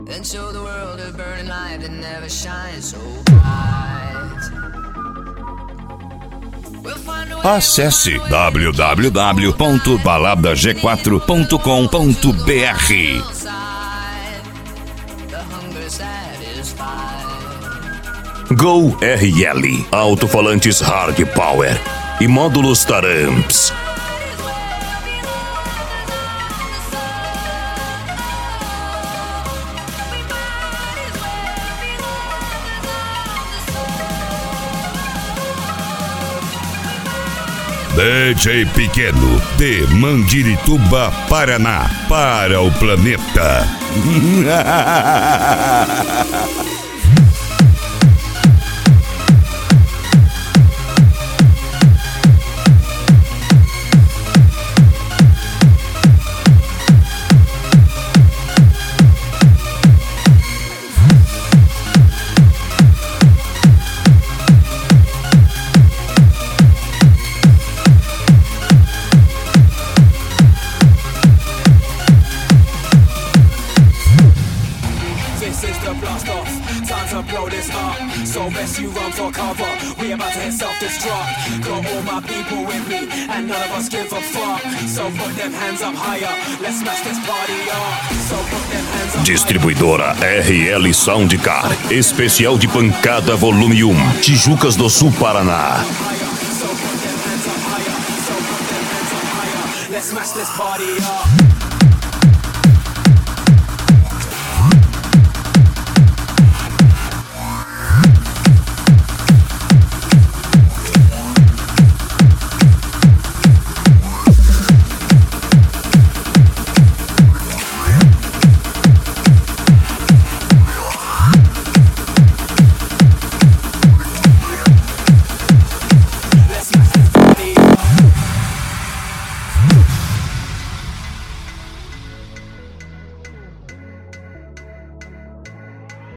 and show the world a burning light that never shines so bright. Acesse www.baladag4.com.br. Go RL, alto-falantes Hard Power e módulos Taramps. DJ Pequeno, de Mandirituba, Paraná, para o planeta. Distribuidora RL Soundcar, especial de pancada volume 1, Tijucas do Sul, Paraná. Let's smash this party up.